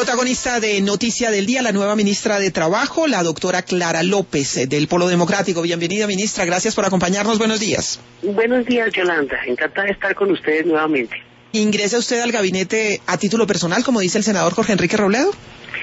Protagonista de Noticia del Día, la nueva ministra de Trabajo, la doctora Clara López, del Polo Democrático. Bienvenida, ministra, gracias por acompañarnos. Buenos días. Buenos días, Yolanda. Encantada de estar con ustedes nuevamente. ¿Ingresa usted al gabinete a título personal, como dice el senador Jorge Enrique Robledo?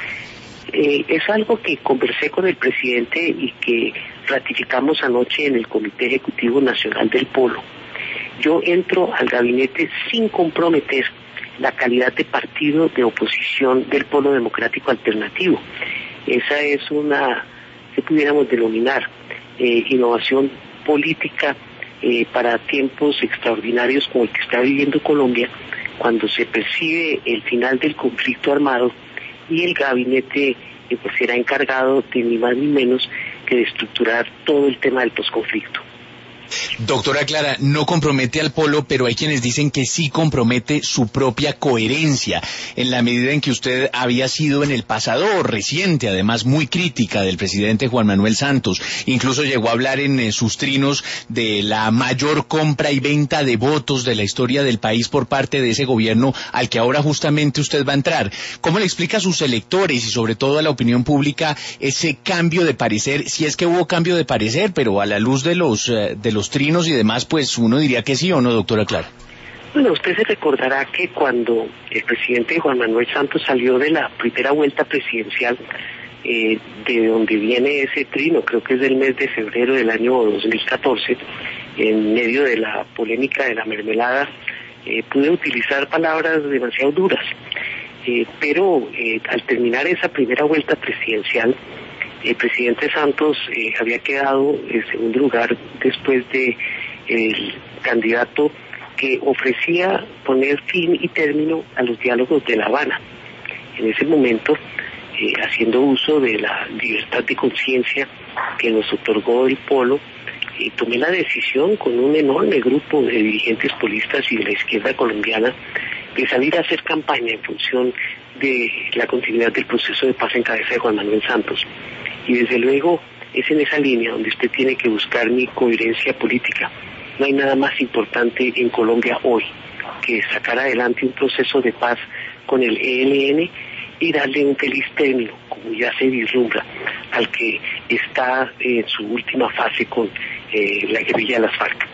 Es algo que conversé con el presidente y que ratificamos anoche en el Comité Ejecutivo Nacional del Polo. Yo entro al gabinete sin comprometer la calidad de partido de oposición del Polo Democrático Alternativo. Esa es una, que pudiéramos denominar, innovación política para tiempos extraordinarios como el que está viviendo Colombia, cuando se percibe el final del conflicto armado y el gabinete pues será encargado de ni más ni menos que de estructurar todo el tema del posconflicto. Doctora Clara, no compromete al Polo, pero hay quienes dicen que sí compromete su propia coherencia, en la medida en que usted había sido en el pasado reciente, además muy crítica del presidente Juan Manuel Santos. Incluso llegó a hablar en sus trinos de la mayor compra y venta de votos de la historia del país por parte de ese gobierno al que ahora justamente usted va a entrar. ¿Cómo le explica a sus electores y sobre todo a la opinión pública ese cambio de parecer, si es que hubo cambio de parecer, pero a la luz de los trinos y demás, pues uno diría que sí o no, doctora Clara? Bueno, usted se recordará que cuando el presidente Juan Manuel Santos salió de la primera vuelta presidencial, de donde viene ese trino, creo que es del mes de febrero del año 2014, en medio de la polémica de la mermelada, pude utilizar palabras demasiado duras, pero al terminar esa primera vuelta presidencial, el presidente Santos había quedado en segundo lugar después de el candidato que ofrecía poner fin y término a los diálogos de La Habana. En ese momento, haciendo uso de la libertad de conciencia que nos otorgó el Polo, tomé la decisión con un enorme grupo de dirigentes polistas y de la izquierda colombiana de salir a hacer campaña en función de la continuidad del proceso de paz en cabeza de Juan Manuel Santos. Y desde luego es en esa línea donde usted tiene que buscar mi coherencia política. No hay nada más importante en Colombia hoy que sacar adelante un proceso de paz con el ELN y darle un feliz término, como ya se vislumbra, al que está en su última fase con la guerrilla de las FARC.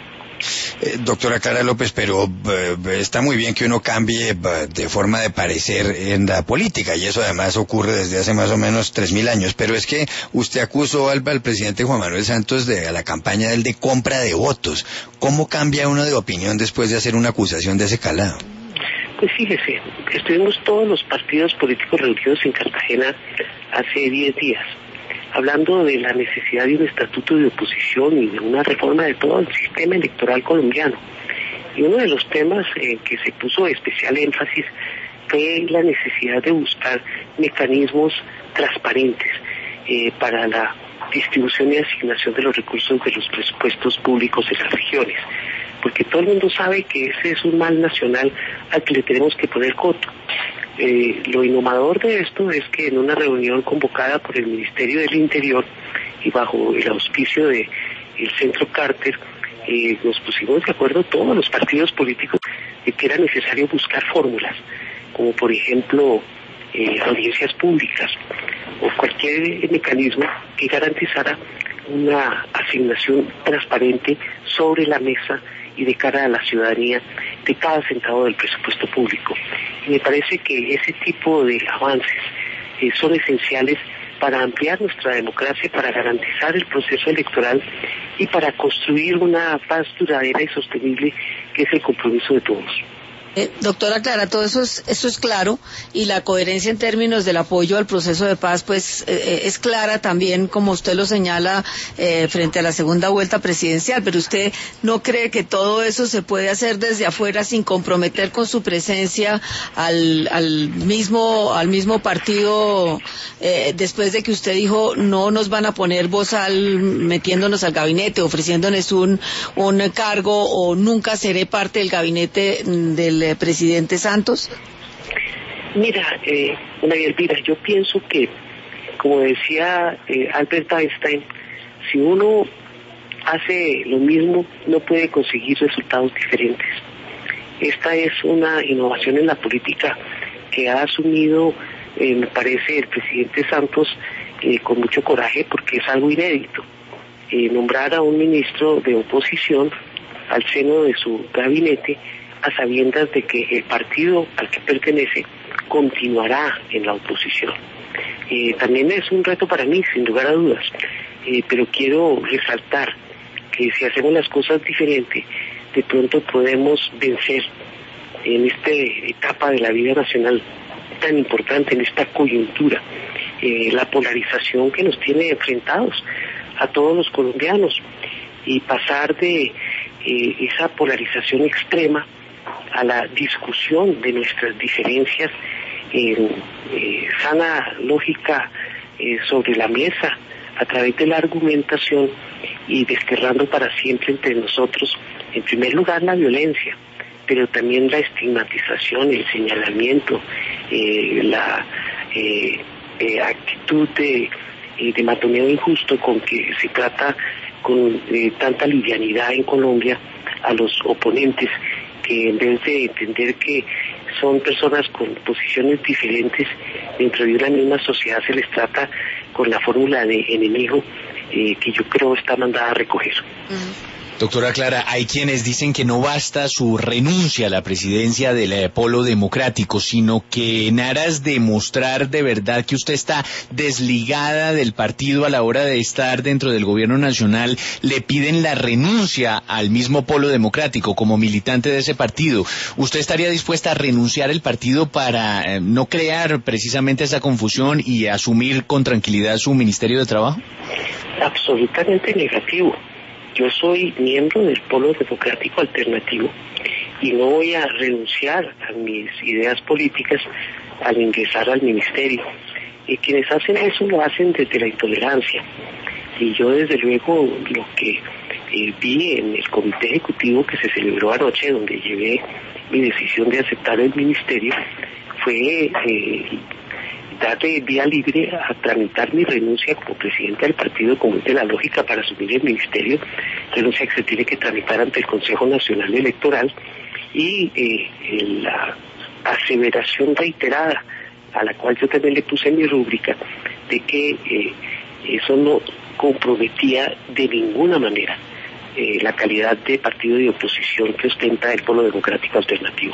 Doctora Clara López, pero está muy bien que uno cambie de forma de parecer en la política, y eso además ocurre desde hace más o menos 3.000 años, pero es que usted acusó al presidente Juan Manuel Santos a la campaña de compra de votos. ¿Cómo cambia uno de opinión después de hacer una acusación de ese calado? Pues fíjese, estuvimos todos los partidos políticos reunidos en Cartagena hace 10 días, hablando de la necesidad de un estatuto de oposición y de una reforma de todo el sistema electoral colombiano. Y uno de los temas en que se puso especial énfasis fue la necesidad de buscar mecanismos transparentes para la distribución y asignación de los recursos de los presupuestos públicos en las regiones, porque todo el mundo sabe que ese es un mal nacional al que le tenemos que poner coto. Lo innovador de esto es que en una reunión convocada por el Ministerio del Interior y bajo el auspicio del Centro Carter, nos pusimos de acuerdo todos los partidos políticos de que era necesario buscar fórmulas, como por ejemplo audiencias públicas o cualquier mecanismo que garantizara una asignación transparente sobre la mesa y de cara a la ciudadanía de cada centavo del presupuesto público. Y me parece que ese tipo de avances son esenciales para ampliar nuestra democracia, para garantizar el proceso electoral y para construir una paz duradera y sostenible, que es el compromiso de todos. Doctora Clara, todo eso es claro, y la coherencia en términos del apoyo al proceso de paz pues es clara también, como usted lo señala, frente a la segunda vuelta presidencial, pero usted no cree que todo eso se puede hacer desde afuera sin comprometer con su presencia al mismo partido, después de que usted dijo no nos van a poner bozal metiéndonos al gabinete, ofreciéndonos un cargo, o nunca seré parte del gabinete del presidente Santos? Mira, María Elvira, yo pienso que, como decía Albert Einstein, si uno hace lo mismo, no puede conseguir resultados diferentes. Esta es una innovación en la política que ha asumido me parece el presidente Santos con mucho coraje, porque es algo inédito, nombrar a un ministro de oposición al seno de su gabinete a sabiendas de que el partido al que pertenece continuará en la oposición. También es un reto para mí, sin lugar a dudas, pero quiero resaltar que si hacemos las cosas diferente, de pronto podemos vencer en esta etapa de la vida nacional tan importante, en esta coyuntura, la polarización que nos tiene enfrentados a todos los colombianos, y pasar de esa polarización extrema a la discusión de nuestras diferencias en sana lógica sobre la mesa, a través de la argumentación, y desterrando para siempre entre nosotros, en primer lugar, la violencia, pero también la estigmatización, el señalamiento, la actitud de matoneo injusto con que se trata con tanta livianidad en Colombia a los oponentes, que en vez de entender que son personas con posiciones diferentes dentro de una misma sociedad, se les trata con la fórmula de enemigo, que yo creo está mandada a recoger. Doctora Clara, hay quienes dicen que no basta su renuncia a la presidencia del Polo Democrático, sino que en aras de mostrar de verdad que usted está desligada del partido a la hora de estar dentro del gobierno nacional, le piden la renuncia al mismo Polo Democrático como militante de ese partido. ¿Usted estaría dispuesta a renunciar al partido para no crear precisamente esa confusión y asumir con tranquilidad su Ministerio de Trabajo? Absolutamente negativo. Yo soy miembro del Polo Democrático Alternativo y no voy a renunciar a mis ideas políticas al ingresar al ministerio. Y quienes hacen eso lo hacen desde la intolerancia. Y yo desde luego lo que vi en el comité ejecutivo que se celebró anoche, donde llevé mi decisión de aceptar el ministerio, fue darle vía libre a tramitar mi renuncia como presidente del partido, como es de la lógica para asumir el ministerio, renuncia que se tiene que tramitar ante el Consejo Nacional Electoral, y la aseveración reiterada, a la cual yo también le puse en mi rúbrica, de que eso no comprometía de ninguna manera la calidad de partido de oposición que ostenta el Polo Democrático Alternativo.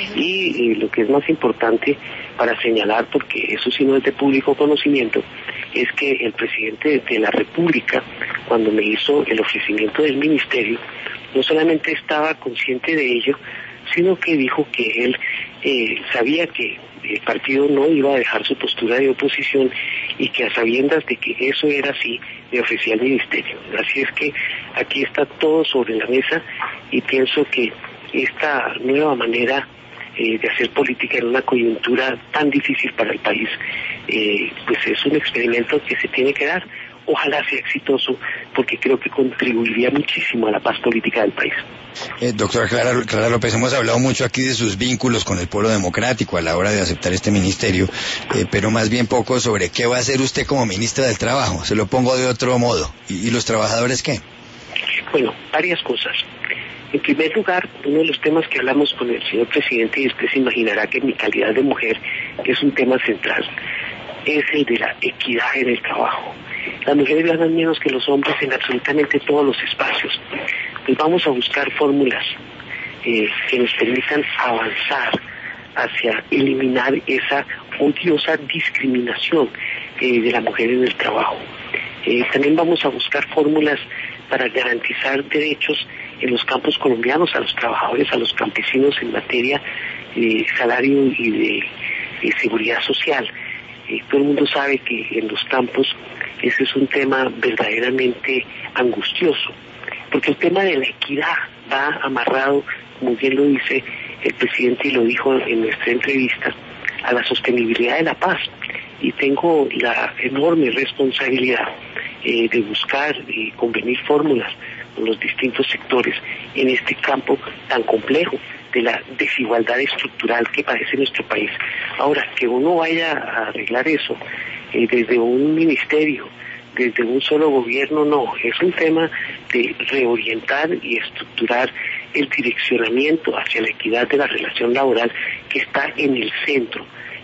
Y lo que es más importante para señalar, porque eso sí no es de público conocimiento, es que el presidente de la República, cuando me hizo el ofrecimiento del ministerio, no solamente estaba consciente de ello, sino que dijo que él sabía que el partido no iba a dejar su postura de oposición, y que a sabiendas de que eso era así, me ofrecía el ministerio. Así es que aquí está todo sobre la mesa, y pienso que esta nueva manera de hacer política en una coyuntura tan difícil para el país, pues es un experimento que se tiene que dar. Ojalá sea exitoso, porque creo que contribuiría muchísimo a la paz política del país. Doctora Clara López, hemos hablado mucho aquí de sus vínculos con el Polo Democrático a la hora de aceptar este ministerio, pero más bien poco sobre qué va a hacer usted como ministra del Trabajo. Se lo pongo de otro modo. ¿Y los trabajadores qué? Bueno, varias cosas. En primer lugar, uno de los temas que hablamos con el señor presidente, y usted se imaginará que en mi calidad de mujer es un tema central, es el de la equidad en el trabajo. Las mujeres ganan menos que los hombres en absolutamente todos los espacios. Pues vamos a buscar fórmulas que nos permitan avanzar hacia eliminar esa odiosa discriminación de la mujer en el trabajo. También vamos a buscar fórmulas para garantizar derechos en los campos colombianos a los trabajadores, a los campesinos en materia de salario y de seguridad social. Todo el mundo sabe que en los campos ese es un tema verdaderamente angustioso, porque el tema de la equidad va amarrado, como bien lo dice el presidente y lo dijo en nuestra entrevista, a la sostenibilidad de la paz. Y tengo la enorme responsabilidad de buscar y convenir fórmulas con los distintos sectores en este campo tan complejo de la desigualdad estructural que padece nuestro país. Ahora, que uno vaya a arreglar eso desde un ministerio, desde un solo gobierno, no. Es un tema de reorientar y estructurar el direccionamiento hacia la equidad de la relación laboral, que está en el centro.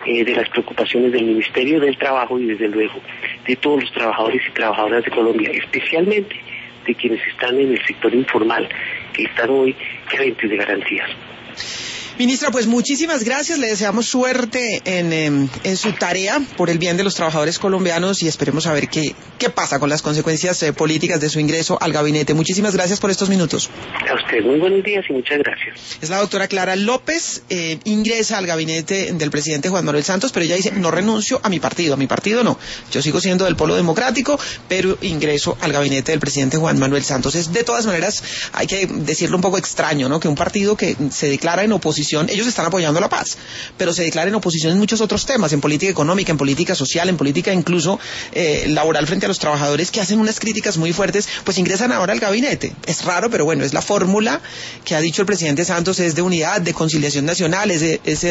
de las preocupaciones del Ministerio del Trabajo y desde luego de todos los trabajadores y trabajadoras de Colombia, especialmente de quienes están en el sector informal, que están hoy carentes de garantías. Ministra, pues muchísimas gracias, le deseamos suerte en su tarea por el bien de los trabajadores colombianos y esperemos a ver qué pasa con las consecuencias políticas de su ingreso al gabinete. Muchísimas gracias por estos minutos. A usted muy buenos días y muchas gracias. Es la doctora Clara López, ingresa al gabinete del presidente Juan Manuel Santos, pero ella dice, no renuncio a mi partido no. Yo sigo siendo del Polo Democrático, pero ingreso al gabinete del presidente Juan Manuel Santos. Es de todas maneras, hay que decirlo un poco extraño, ¿no? Que un partido que se declara en oposición, ellos están apoyando la paz, pero se declara en oposición en muchos otros temas, en política económica, en política social, en política incluso laboral frente a los trabajadores que hacen unas críticas muy fuertes, pues ingresan ahora al gabinete. Es raro, pero bueno, es la fórmula que ha dicho el presidente Santos, es de unidad, de conciliación nacional, es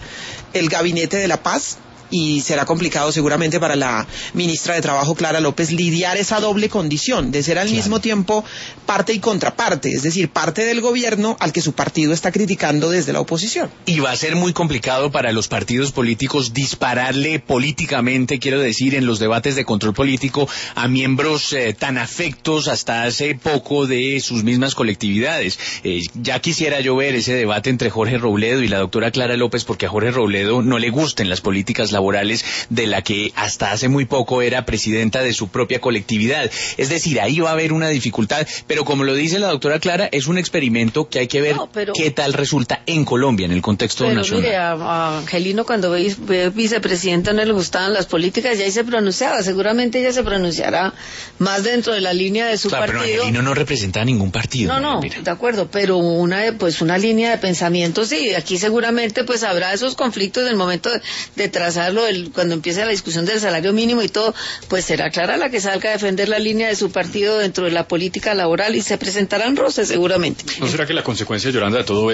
el gabinete de la paz. Y será complicado seguramente para la ministra de Trabajo, Clara López, lidiar esa doble condición de ser al mismo tiempo parte y contraparte, es decir, parte del gobierno al que su partido está criticando desde la oposición. Y va a ser muy complicado para los partidos políticos dispararle políticamente, quiero decir, en los debates de control político a miembros tan afectos hasta hace poco de sus mismas colectividades. Ya quisiera yo ver ese debate entre Jorge Robledo y la doctora Clara López, porque a Jorge Robledo no le gusten las políticas laborales de la que hasta hace muy poco era presidenta de su propia colectividad. Es decir, ahí va a haber una dificultad, pero como lo dice la doctora Clara, es un experimento que hay que ver qué tal resulta en Colombia, en el contexto nacional. Mire, a Angelino cuando fue vicepresidenta no le gustaban las políticas, ya ahí se pronunciaba, seguramente ella se pronunciará más dentro de la línea de su partido. Pero Angelino no representa a ningún partido. No, de acuerdo, pero una línea de pensamiento sí, aquí seguramente pues habrá esos conflictos en el momento de trazar cuando empiece la discusión del salario mínimo y todo, pues será Clara la que salga a defender la línea de su partido dentro de la política laboral y se presentarán roces seguramente. ¿No será que la consecuencia, Yolanda, de todo